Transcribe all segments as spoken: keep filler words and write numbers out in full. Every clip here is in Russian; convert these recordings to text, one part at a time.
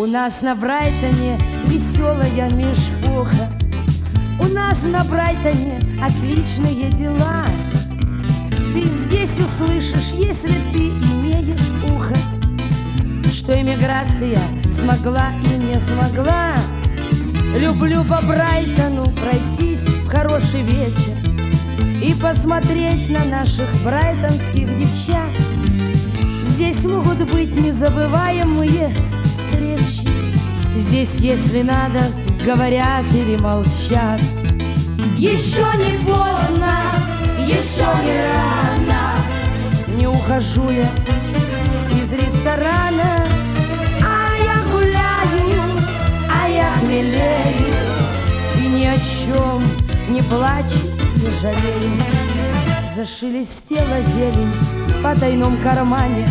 У нас на Брайтоне веселая межпоха. У нас на Брайтоне отличные дела. Ты здесь услышишь, если ты имеешь ухо, что эмиграция смогла и не смогла. Люблю по Брайтону пройтись в хороший вечер и посмотреть на наших брайтонских девчат. Здесь могут быть незабываемые встречи. Здесь, если надо, говорят или молчат. Еще не поздно, еще не рано. Не ухожу я из ресторана, а я гуляю, а я хмелею, и ни о чем не плачу, не жалею. Зашелестела зелень в потайном кармане.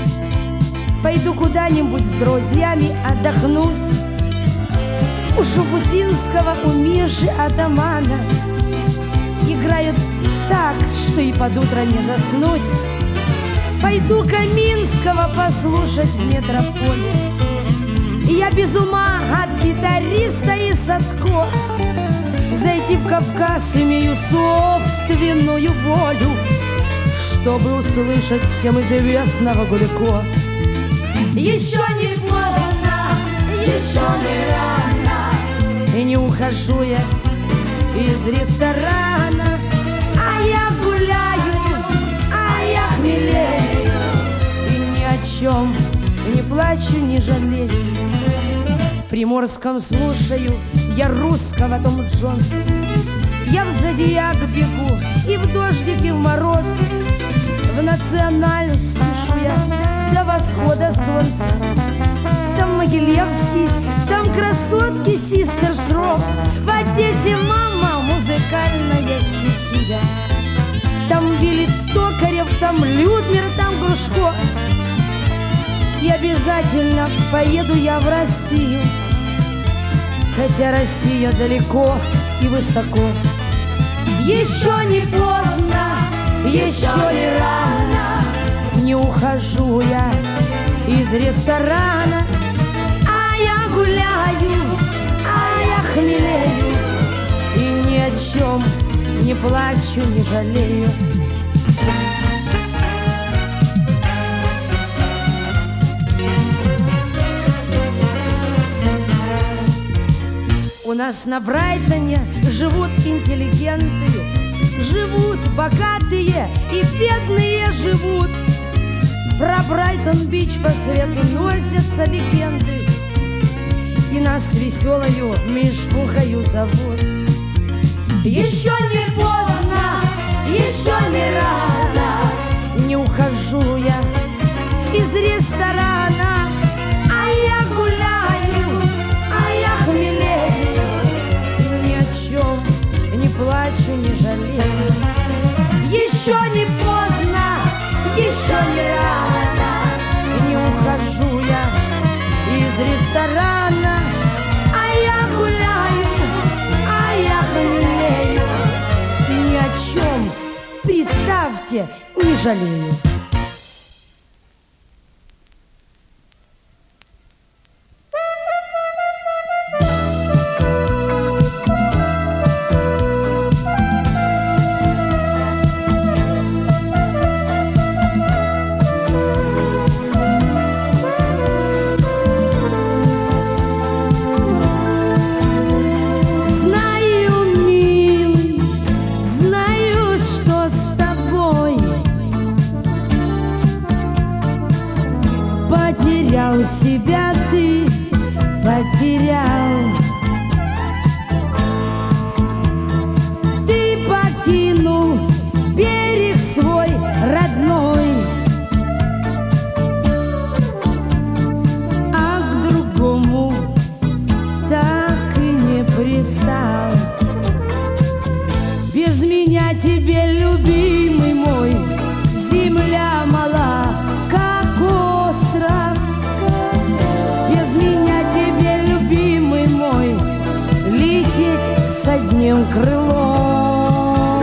Пойду куда-нибудь с друзьями отдохнуть. У Шуфутинского, у Миши Атамана играют так, что и под утро не заснуть. Пойду Каминского послушать в метрополе. И я без ума от гитариста и Садко. Зайти в Кавказ имею собственную волю, чтобы услышать всем известного Гулико. Еще не поздно, еще не рано, и не ухожу я из ресторана, а я гуляю, а я хмелею, и ни о чем не плачу, не жалею. В Приморском слушаю я русского Том Джонса. Я в Зодиак бегу и в дождик, и в мороз. В Националь слышу я до восхода солнца. Там Могилевский, там красотки Систер Шрокс. В Одессе мама музыкальная стихия. Там Вилли Токарев, там Людмир, там Глушко. И обязательно поеду я в Россию, хотя Россия далеко и высоко. Еще не поздно, еще не рано, не ухожу я из ресторана, а я гуляю, а я хмелею, и ни о чем не плачу, не жалею. У нас на Брайтоне живут интеллигенты, живут богатые и бедные живут. Про Брайтон-Бич по свету носятся легенды, и нас веселою межпухою зовут. Еще не поздно, еще не рано, не ухожу я из ресторана, а я гуляю, а я хмелею, и ни о чем не плачу, не жалею. Еще не поздно, еще не рано, не ухожу я из ресторана, а я гуляю, а я хмелею, и ни о чем, представьте, не жалею. Потерял себя ты, потерял. Ты покинул берег свой родной, а к другому так и не пристал. Без меня тебе, любимый мой, земля мала, как остров. Без меня тебе, любимый мой, лететь с одним крылом.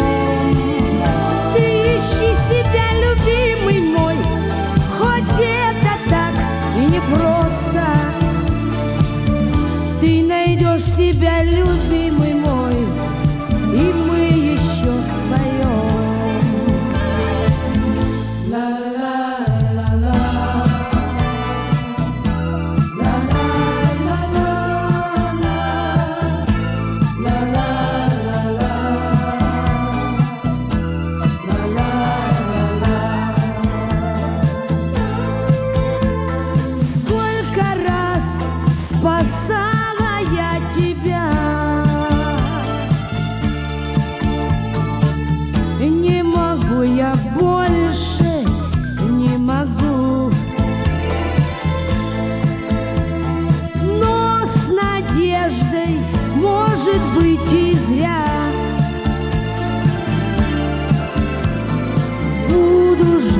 Ты ищи себя, любимый мой, хоть это так и непросто.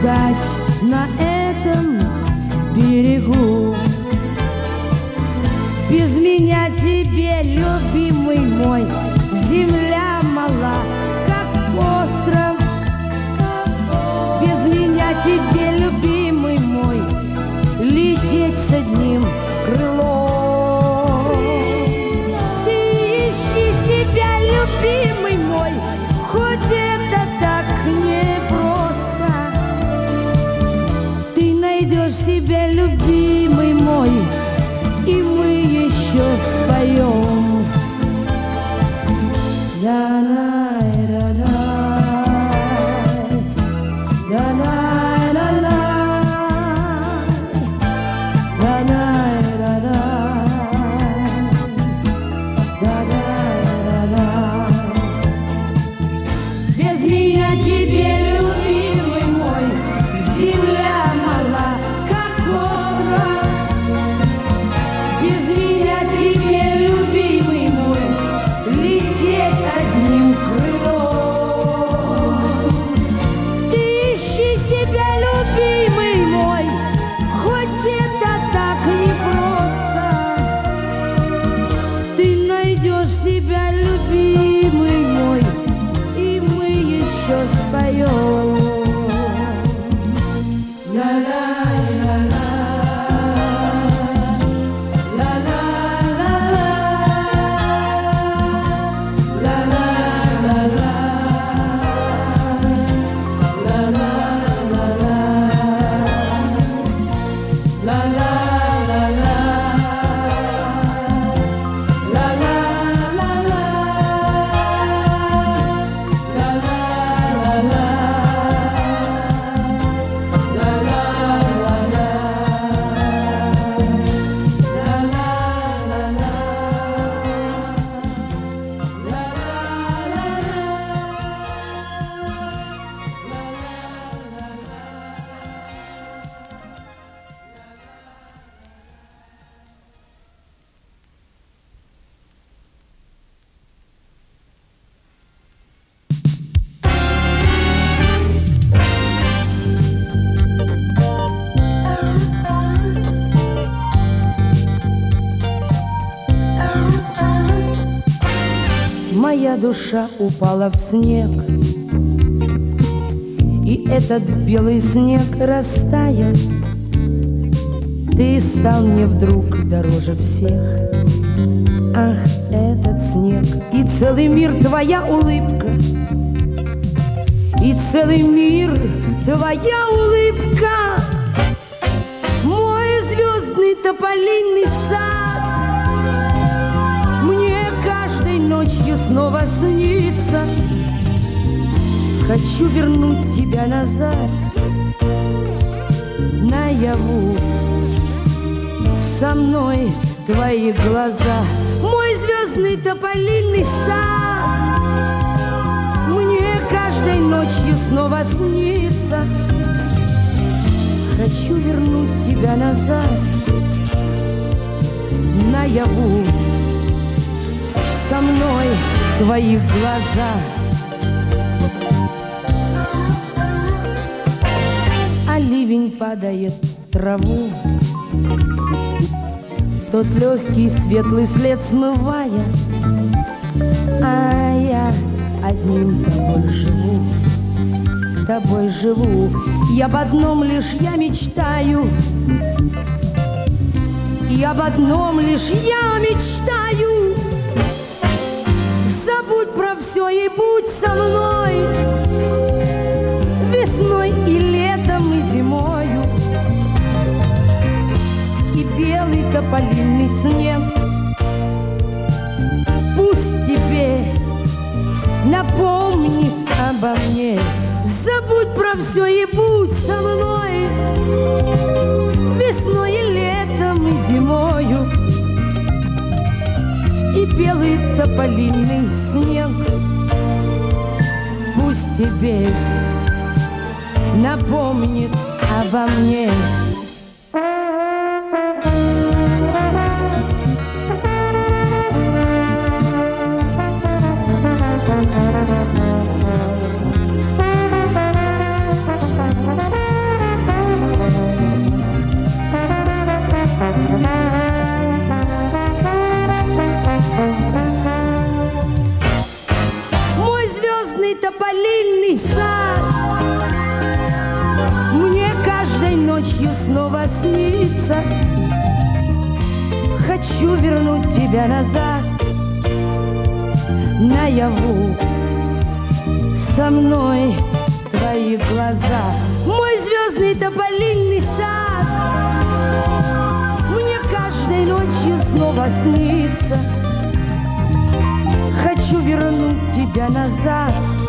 ждать на этом берегу. Без меня тебе, любимый мой, земля мала, как остров. Без меня тебе, любимый мой, лететь с одним крылом. Ты ищи себя, любимый мой, хоть это так непросто. Ты найдешь себя, любимый мой, и мы еще споем. Да-на-да-на, да-на-да-на, да-на-да-на, да-на-да-на. Без меня тебе, любимый мой, земля мала, как остров. Без меня тебе, любимый мой, лететь с одним крылом. Ты ищи себя, любимый мой, хоть это так непросто. Ты найдешь себя, любимый мой, и мы еще споем. Ла-ла-ла-ла. Моя душа упала в снег, и этот белый снег растаял. Ты стал мне вдруг дороже всех. Ах, этот снег, и целый мир твоя улыбка, и целый мир твоя улыбка. Мой звездный тополиный сад мне каждой ночью снова снится. Хочу вернуть тебя назад наяву. Со мной твои глаза, мой звездный тополиный сад мне каждой ночью снова снится. Хочу вернуть тебя назад наяву. Со мной твои глаза. А ливень падает в траву, тот легкий светлый след смывая, а я одним тобой живу, тобой живу. Я об одном лишь я мечтаю, и об одном лишь я мечтаю. Забудь про все и будь со мной весной и летом и зимою. И белый тополиный снег пусть тебе напомнит обо мне. Забудь про все и будь со мной весной и летом и зимою. И белый тополиный снег пусть тебе напомнит обо мне. звездный тополиный сад. Мне каждой ночью снова снится. Хочу вернуть тебя назад. Наяву со мной твои глаза. Мой звездный тополиный сад мне каждой ночью снова снится. Хочу вернуть тебя назад.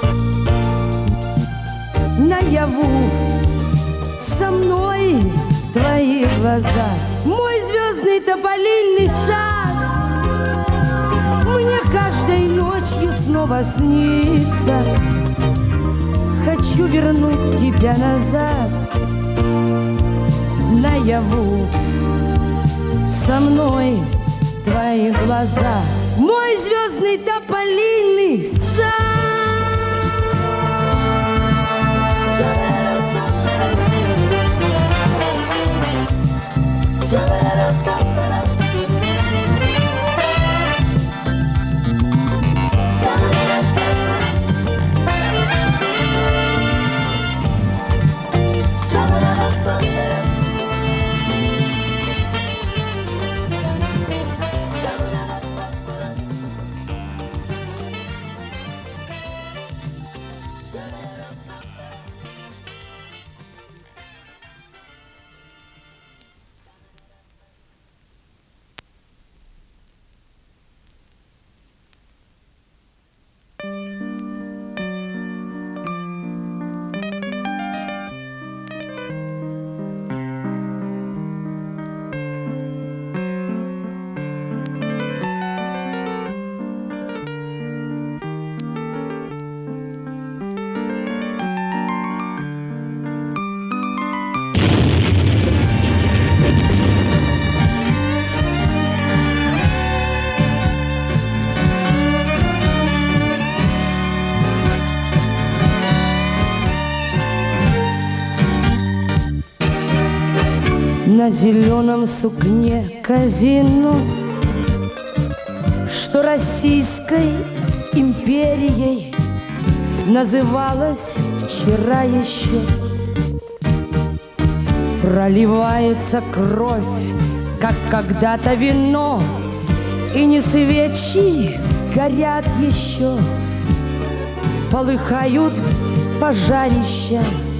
Наяву со мной твои глаза. Мой звездный тополиный сад мне каждой ночью снова снится. Хочу вернуть тебя назад. Наяву со мной твои глаза. Мой звездный тополиный сад. На зеленом сукне казино, что Российской империей называлось вчера еще, проливается кровь, как когда-то вино, и не свечи горят еще, полыхают пожарища.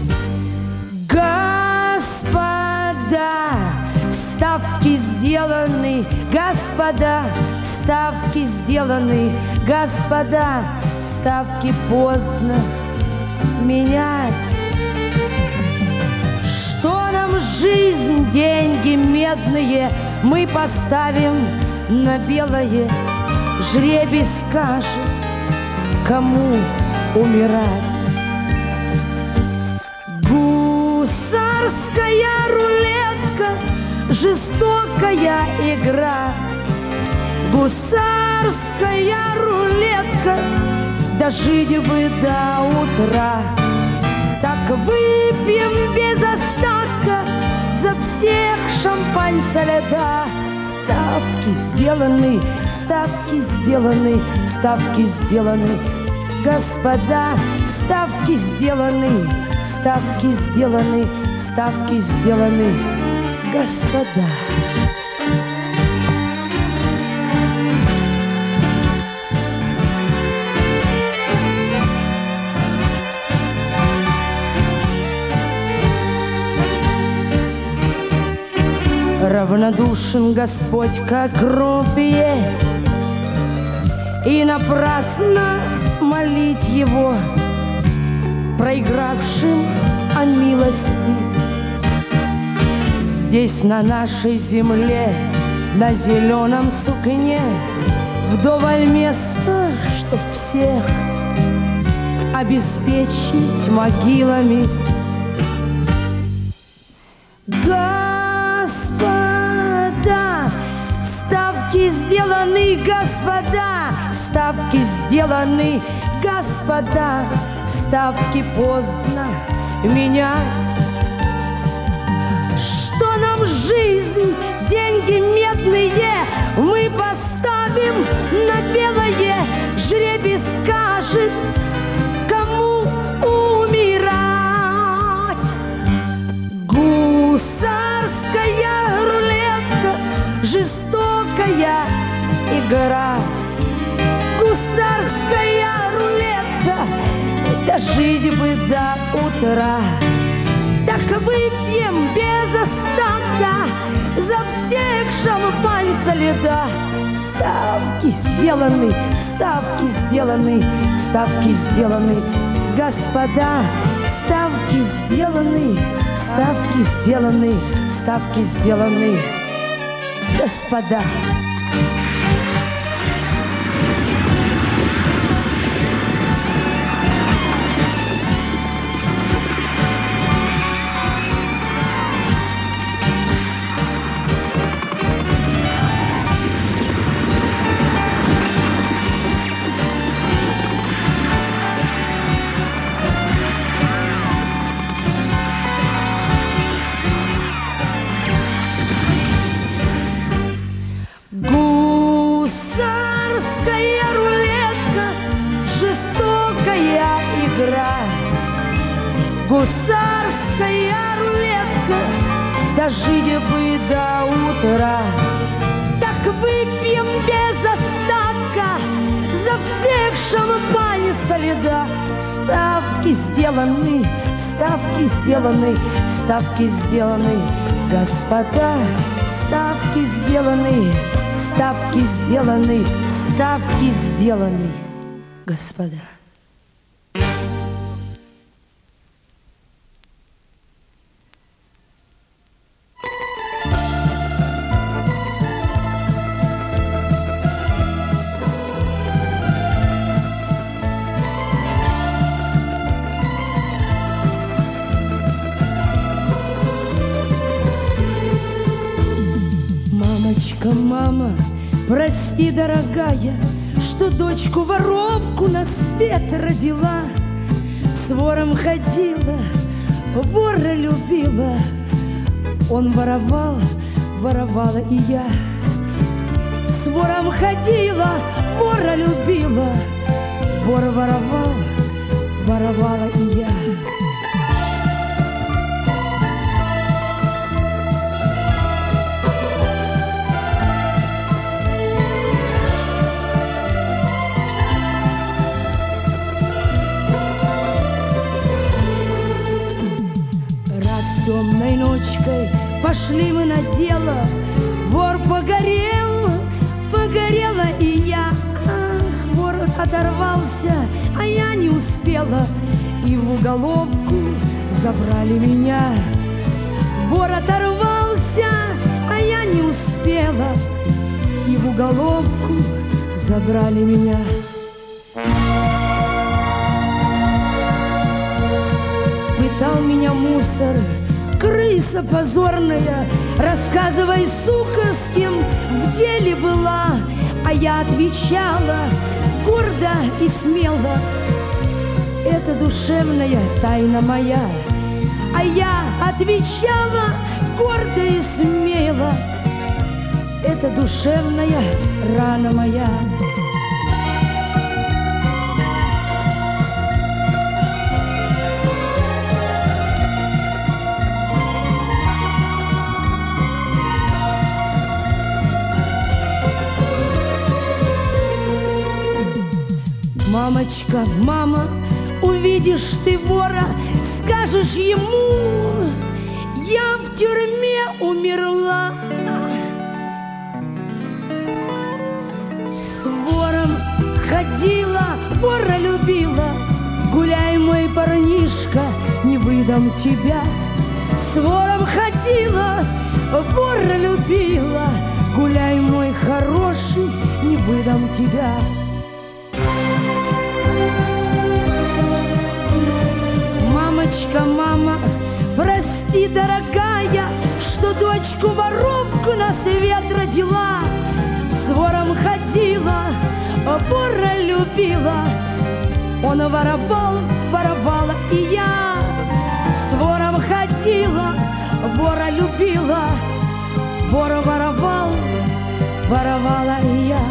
Господа, ставки сделаны, господа, ставки сделаны, господа, ставки поздно менять. Что нам жизнь, деньги медные, мы поставим на белое, жребий скажет, кому умирать. Гусарская рулетка, жестокая игра. Гусарская рулетка, дожить бы до утра. Так выпьем без остатка за всех шампань со льда. Ставки сделаны, ставки сделаны, ставки сделаны. Господа, ставки сделаны, ставки сделаны, ставки сделаны, господа. Равнодушен Господь, как грубее, и напрасно молить Его, проигравшим о милости. Здесь, на нашей земле, на зеленом сукне, вдоволь места, чтоб всех обеспечить могилами. Господа, ставки сделаны, господа, ставки сделаны, господа, ставки поздно менять. Что нам жизнь, деньги медные, мы поставим на белое, жребий скажет, кому жестокая игра, гусарская рулетка, дожить бы до утра. Так выпьем без остатка за всех шампань со льда. Ставки сделаны, ставки сделаны, ставки сделаны, господа. Ставки сделаны, ставки сделаны, ставки сделаны, господа. Гусарская рулетка, дожить бы до утра. Так выпьем без остатка за всех шампань со льда. Ставки сделаны, ставки сделаны, ставки сделаны, господа. Ставки сделаны, ставки сделаны, ставки сделаны, господа. Мама, прости, дорогая, что дочку-воровку на свет родила. С вором ходила, вора любила. Он воровал, воровала и я. С вором ходила, вора любила. Вор воровал, воровала и я. Темной ночкой пошли мы на дело. Вор погорел, погорела и я. Ах, вор оторвался, а я не успела. И в уголовку забрали меня. Вор оторвался, а я не успела. И в уголовку забрали меня. Пытал меня мусор, крыса позорная, рассказывай, сука, с кем в деле была. А я отвечала гордо и смело: это душевная тайна моя. А я отвечала гордо и смело: это душевная рана моя. Мамочка, мама, увидишь ты вора, скажешь ему: я в тюрьме умерла. С вором ходила, вора любила. Гуляй, мой парнишка, не выдам тебя. С вором ходила, вора любила. Гуляй, мой хороший, не выдам тебя. Мамочка, мама, прости, дорогая, что дочку-воровку на свет родила. С вором ходила, вора любила. Он воровал, воровала и я. С вором ходила, вора любила. Вора воровал, воровала и я.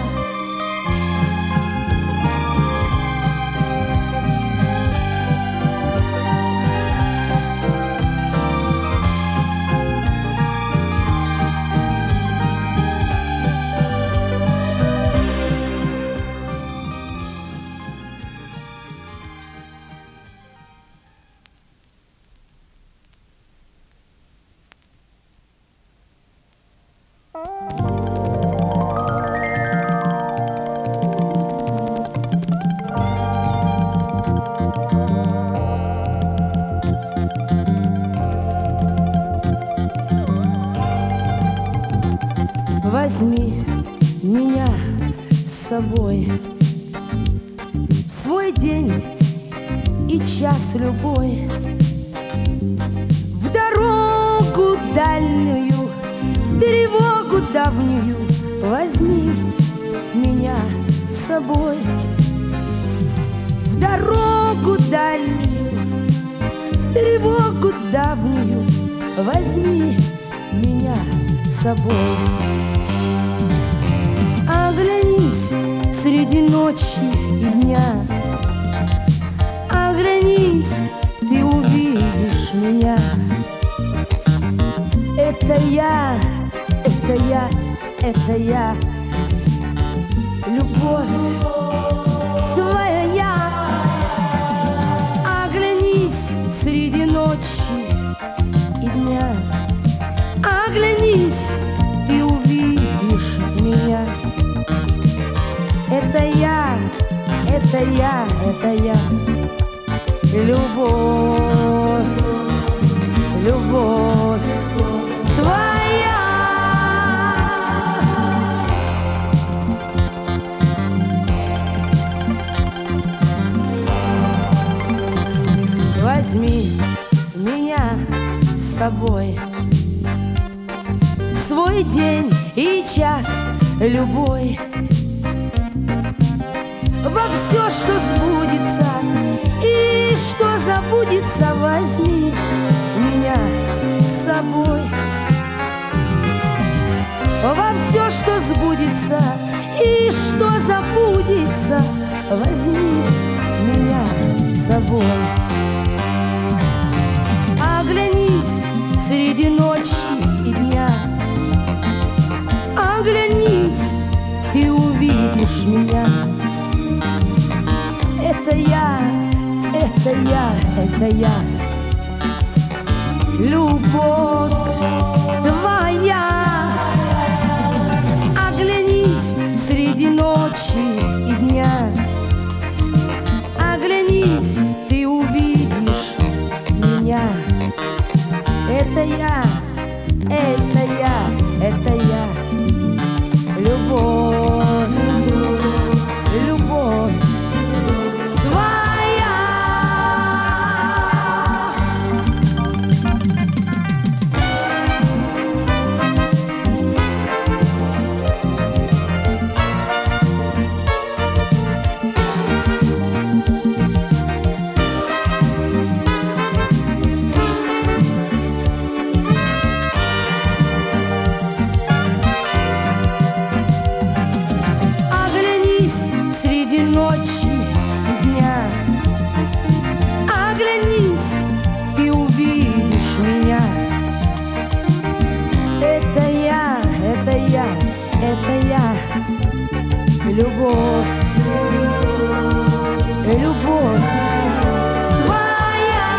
Возьми меня с собой в свой день и час любой, в дорогу дальнюю, в тревогу давнюю. Возьми меня с собой в дорогу дальнюю, в тревогу давнюю. Возьми меня с собой. Оглянись среди ночи и дня, оглянись, ты увидишь меня. Это я, это я, это я, любовь твоя. Оглянись среди ночи и дня, оглянись, ты увидишь меня. Это я, это я, это я, любовь, любовь твоя. Возьми меня с собой в свой день и час любой, во все, что сбудется и что забудется. Возьми меня с собой во все, что сбудется и что забудется. Возьми меня с собой. Оглянись среди ночи и дня, оглянись, ты увидишь меня. Это я, это я, это я, любовь твоя. Оглянись среди ночи и дня, оглянись, ты увидишь меня. Это я, это я, это я, любовь, любовь твоя. Это я, любовь, любовь твоя.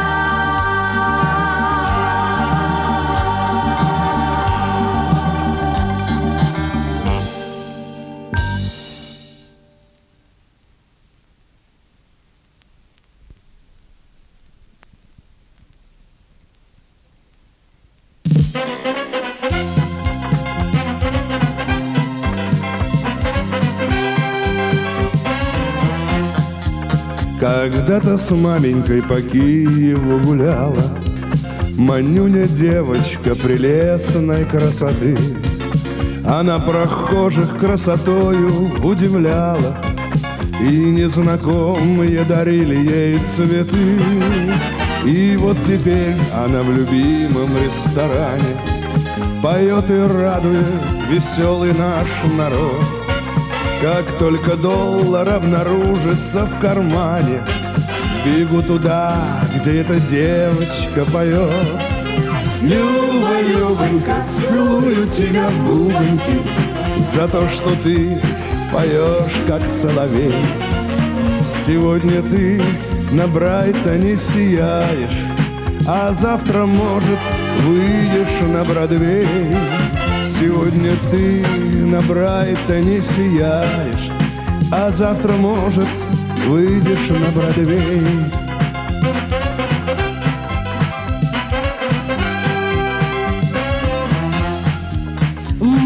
Когда-то с маменькой по Киеву гуляла Манюня девочка прелестной красоты. Она прохожих красотою удивляла, и незнакомые дарили ей цветы. И вот теперь она в любимом ресторане поет и радует веселый наш народ. Как только доллар обнаружится в кармане, бегу туда, где эта девочка поет. Люба, Любонька, целую тебя в губоньки за то, что ты поешь, как соловей. Сегодня ты на Брайтоне сияешь, а завтра, может, выйдешь на Бродвей. Сегодня ты на Брайтоне сияешь, а завтра, может, выйдешь на Бродвей.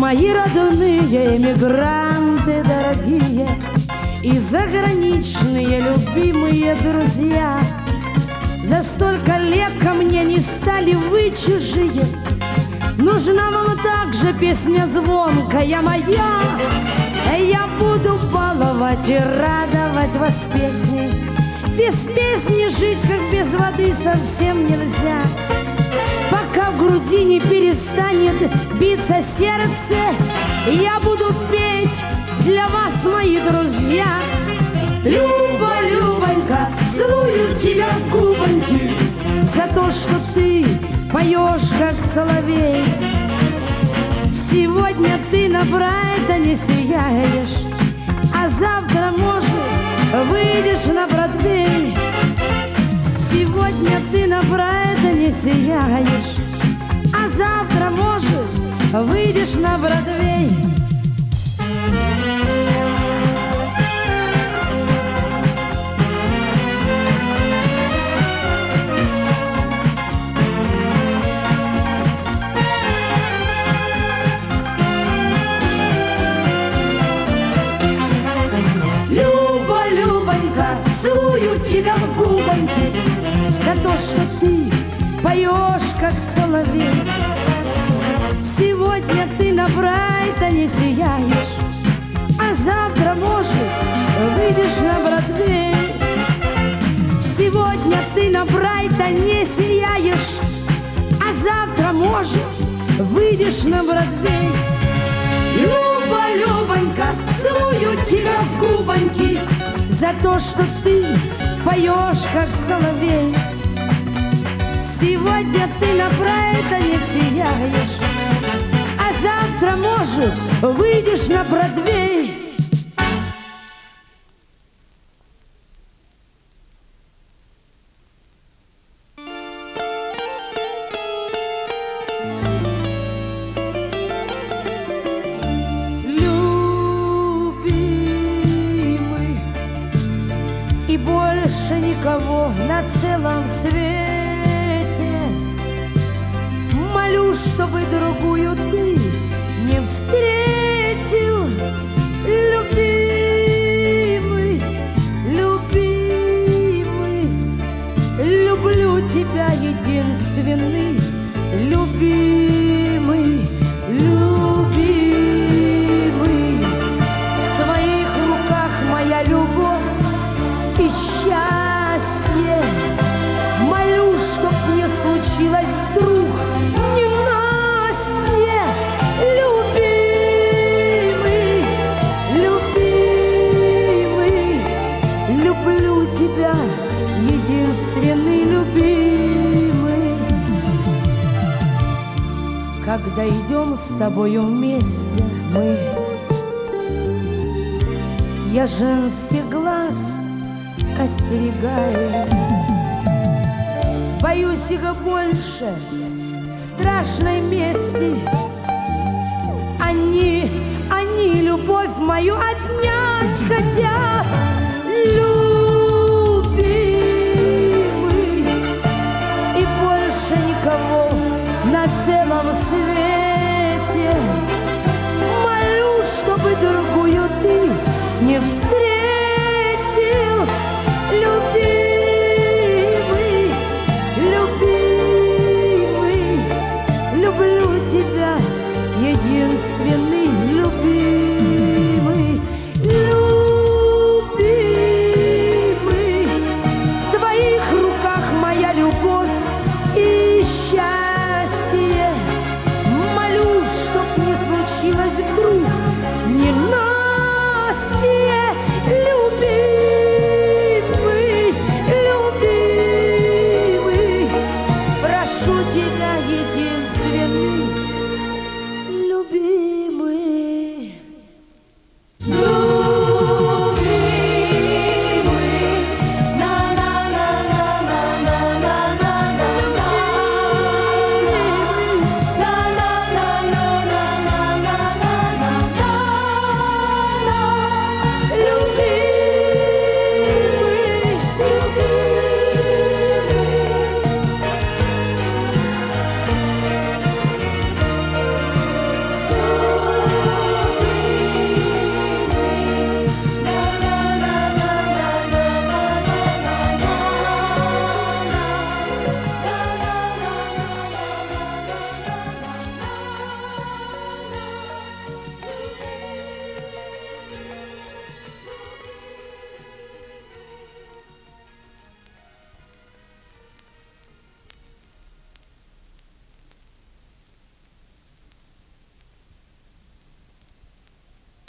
Мои родные эмигранты дорогие и заграничные любимые друзья, за столько лет ко мне не стали вы чужие. Нужна вам также песня звонкая моя. Я буду баловать и радовать вас песней. Без песни жить, как без воды, совсем нельзя. Пока в груди не перестанет биться сердце, я буду петь для вас, мои друзья. Люба, Любонька, целую тебя в губоньки за то, что ты поешь, как соловей. Сегодня ты на Брайтоне сияешь, а завтра, может, выйдешь на Бродвей. Сегодня ты на Брайтоне сияешь, а завтра, может, выйдешь на Бродвей. Люба, Любонька, целую тебя в губоньки за то, что ты поешь, как соловей. Сегодня ты на Брайтоне сияешь, а завтра, может, выйдешь на Бродвей. Сегодня ты на Брайтоне сияешь, а завтра, может, выйдешь на Бродвей. Люба, Любонька, целую тебя в губоньки за то, что ты поешь, как соловей. Сегодня ты на Брайтоне сияешь, а завтра, может, выйдешь на Бродвей. Никого на целом свете. Молю, чтобы другую ты не встретил. Любимый, любимый, люблю тебя, единственный, любимый, любимый. В твоих руках моя любовь и счастье. Молю, чтоб не случилось вдруг ненастье. Любимый, любимый, люблю тебя, единственный, любимый. Когда идем с тобою вместе мы, я женских глаз остерегаюсь, боюсь их больше страшной мести. Они, они любовь мою отнять хотят. Любимый, и больше никого на целом свете. Молю, чтобы другую ты не встретил. Любимый, любимый, люблю тебя, единственный, любимый, любимый. В твоих руках моя любовь и счастье. Молю, чтоб не случилось вдруг ненастье.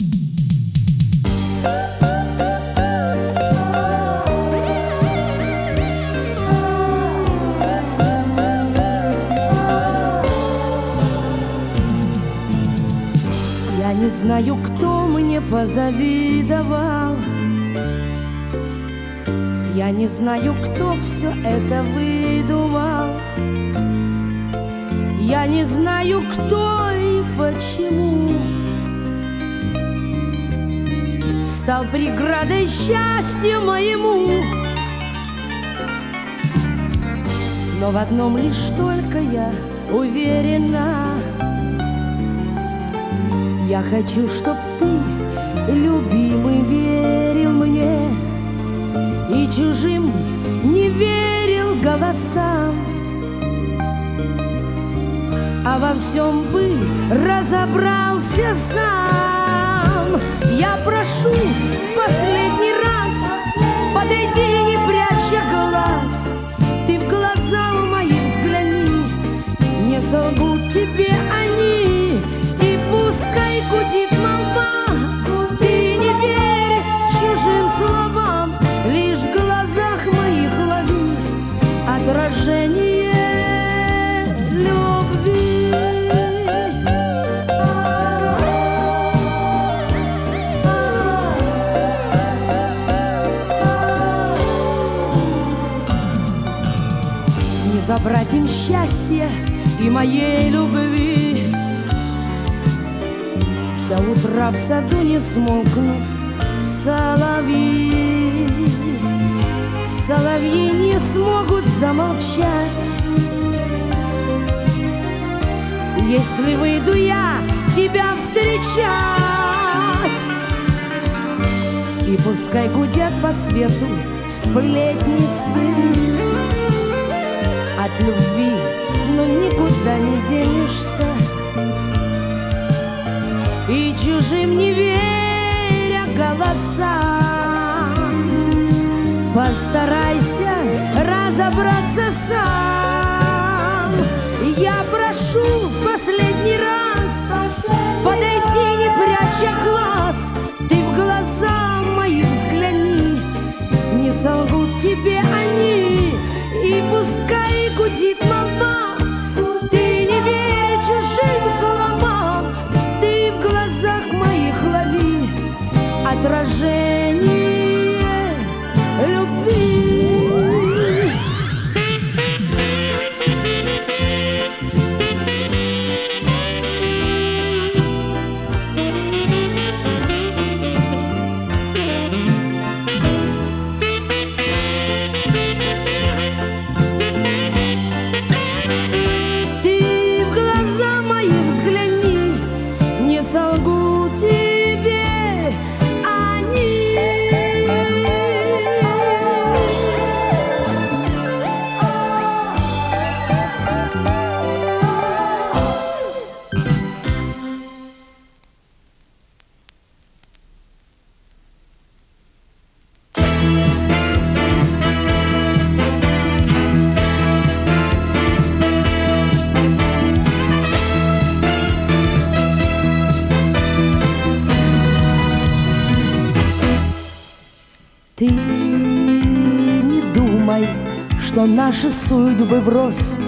Я не знаю, кто мне позавидовал. Я не знаю, кто все это выдумал. Я не знаю, кто и почему стал преградой счастью моему. Но в одном лишь только я уверена: я хочу, чтоб ты, любимый, верил мне и чужим не верил голосам, а во всем бы разобрался сам. Я прошу в последний раз, подойди, не пряча глаз, ты в глаза мои взгляни, не солгут тебе они, и пускай гудит молва, ты не верь чужим словам, лишь в глазах моих лови отражение любви. Не забрать им счастья и моей любви, до утра в саду не смолкнут соловьи. Соловьи не смогут замолчать, если выйду я тебя встречать. И пускай гудят по свету сплетницы, от любви, но никуда не денешься. И чужим не веря голосам, постарайся разобраться сам. Я прошу в последний раз, подойди, не пряча глаз, ты в глаза мои взгляни, не солгут тебе они, и пускай гудит молва, ты не верь чужим словам, ты в глазах моих лови отражение любви. Ты в глаза мои взгляни, не солгут тебе они. Ты не думай, что наши судьбы врозь.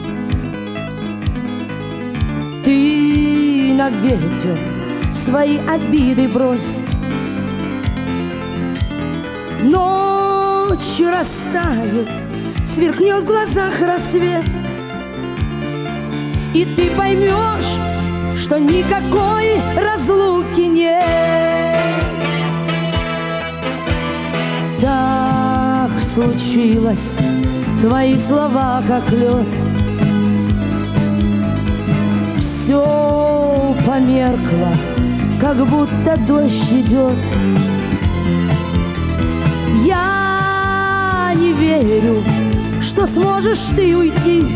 Ты на ветер свои обиды брось. Ночью растает, сверкнет в глазах рассвет, и ты поймешь, что никакой разлуки нет. Так случилось, твои слова как лед, все померкло, как будто дождь идет. Я не верю, что сможешь ты уйти.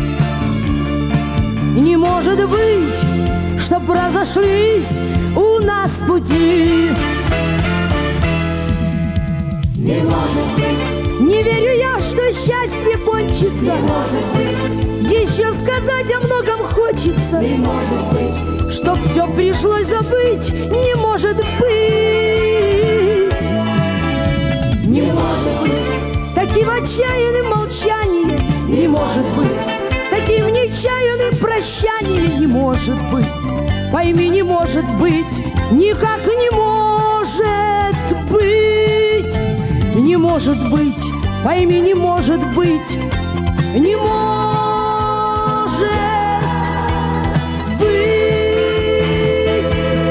Не может быть, чтоб разошлись у нас пути. Не может быть, не верю я, что счастье кончится. Не может быть, еще сказать о многом хочется. кончится, не может быть, чтоб все пришлось забыть, не может быть, не может быть, таким отчаянным молчанием не может быть, таким нечаянным прощанием не может быть. Пойми, не может быть, никак не может быть, не может быть, пойми, не может быть, не может быть.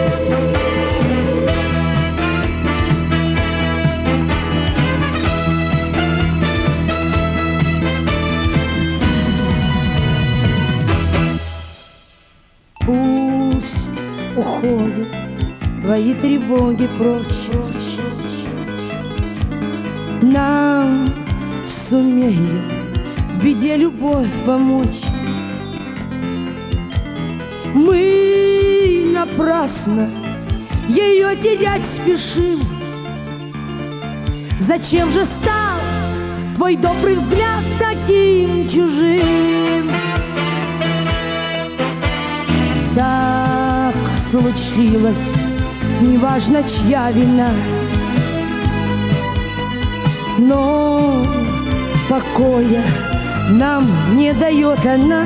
Пусть уходят твои тревоги прочь, нам сумеет в беде любовь помочь. Мы напрасно ее терять спешим. Зачем же стал твой добрый взгляд таким чужим? Так случилось, неважно, чья вина, но покоя нам не дает она.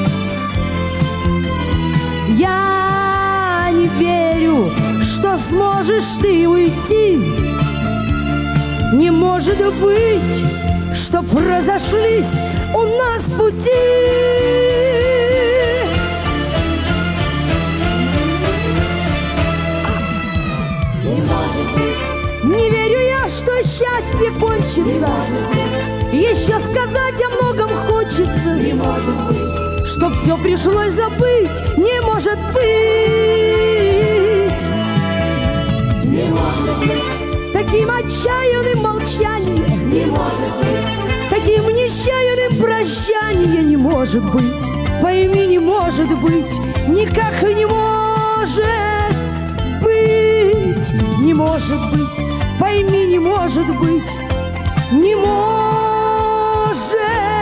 Я не верю, что сможешь ты уйти. Не может быть, чтоб разошлись у нас пути. Не верю я, что счастье кончится. Еще сказать о многом хочется. не может быть, Чтоб все пришлось забыть, не может быть, не может быть, таким отчаянным молчанием, не может быть, таким нечаянным прощанием не может быть. Пойми, не может быть, никак не может быть, не может быть, пойми, не может быть, не может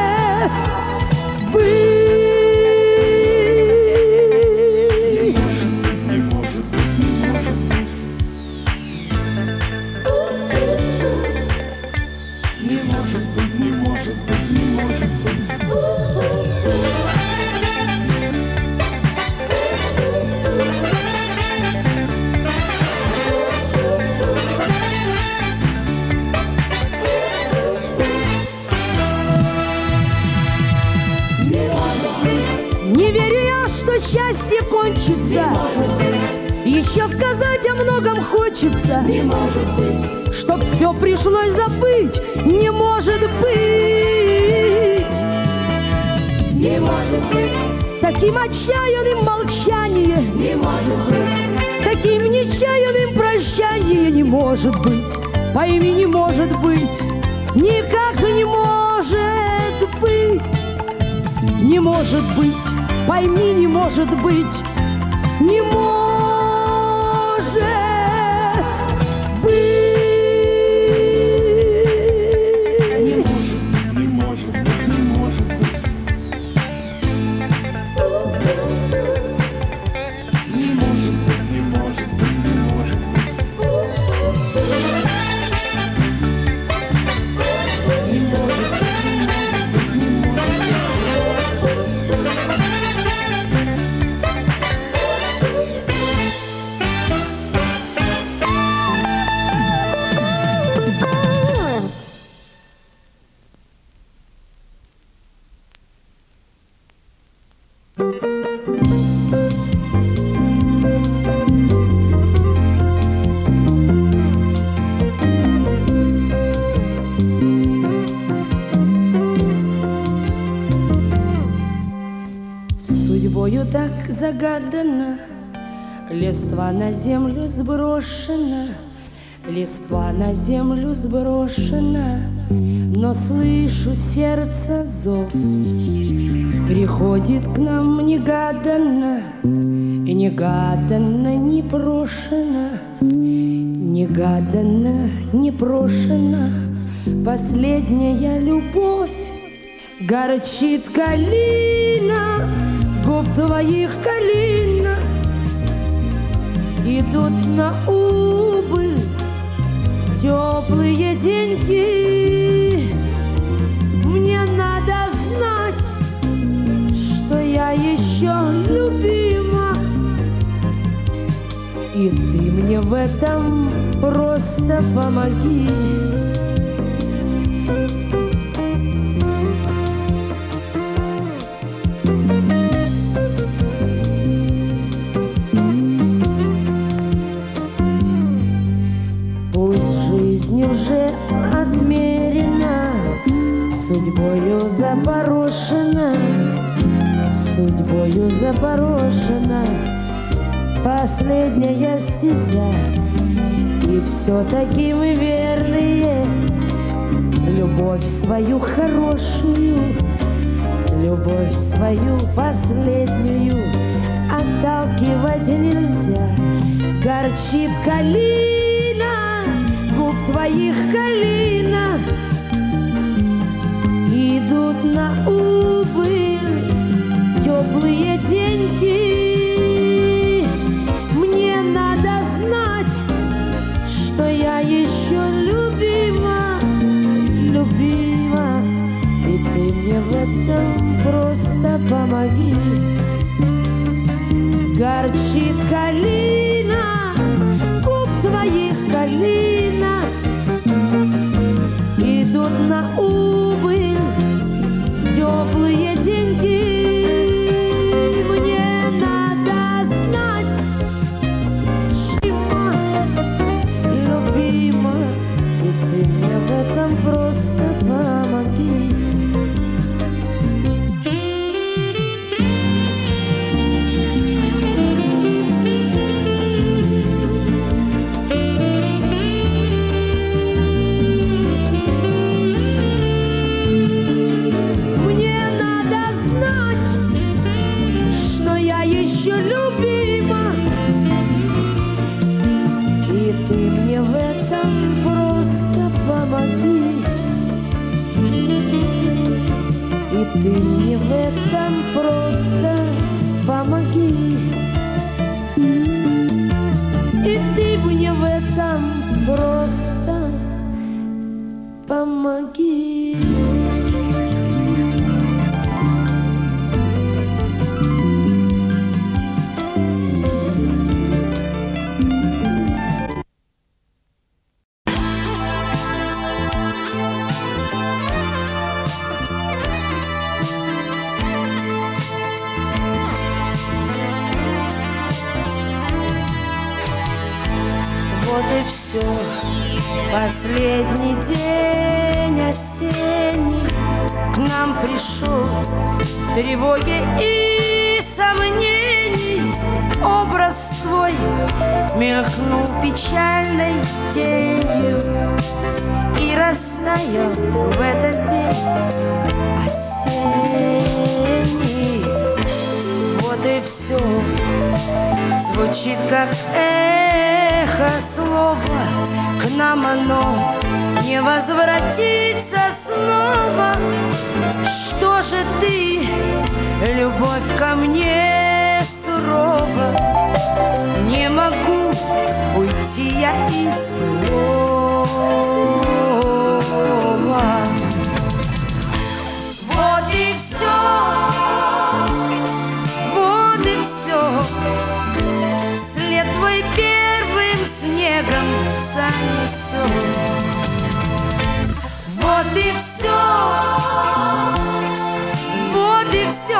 быть. Не верю я, что счастье кончится. Еще сказать о многом хочется. не может быть, Чтоб все пришлось забыть, не может быть, не может быть, таким отчаянным молчанием, не может быть, таким нечаянным прощанием не может быть. Пойми, не может быть, никак не может быть, не может быть, пойми, не может быть, не может быть. не может быть, не может быть, не может быть, не может быть, не может быть, не может быть, не Судьбою так загадана, листва на землю сброшена, листва на землю сброшена, но слышу сердце зов. Приходит к нам негаданно, и негаданно, непрошено, негаданно, непрошено. Последняя любовь горчит калина, губ твоих калина идут на убыль теплые деньги. Мне надо знать, что я еще любима, и ты мне в этом просто помоги. Уже отмерена, судьбою запорошена, судьбою запорошена последняя стезя. И все-таки мы верные, любовь свою хорошую, любовь свою последнюю отталкивать нельзя. Горчит калина, губ твоих калина идут на убыль теплые деньги. Мне надо знать, что я еще любима, любима, и ты мне в этом просто помоги. Горчит калина, губ твоих калина идут на убыль теплые деньги. Мне надо знать, что я любима, и ты мне в этом просто помоги. Ты мне в этом просто помоги. И ты мне в этом просто помоги. Вот и все, последний день осенний к нам пришел в тревоге и сомнений. Образ твой мелькнул печальной тенью и растаял в этот день осенний. Вот и все, звучит как эхо слово, к нам оно не возвратится снова. Что же ты, любовь ко мне сурова, не могу уйти я из былого. Вот и все, вот и все, след твой первым снегом занесет. Вот и все, вот и все,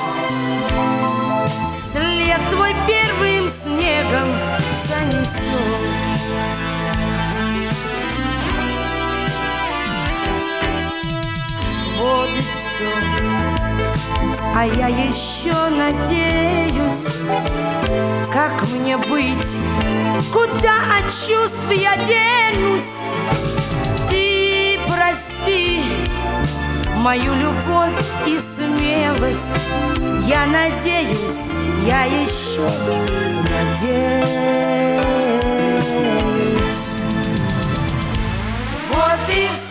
след твой первым снегом занесет. Вот и все, а я еще надеюсь, как мне быть, куда от чувств я денусь. Ты прости мою любовь и смелость, я надеюсь, я еще надеюсь. Вот и все.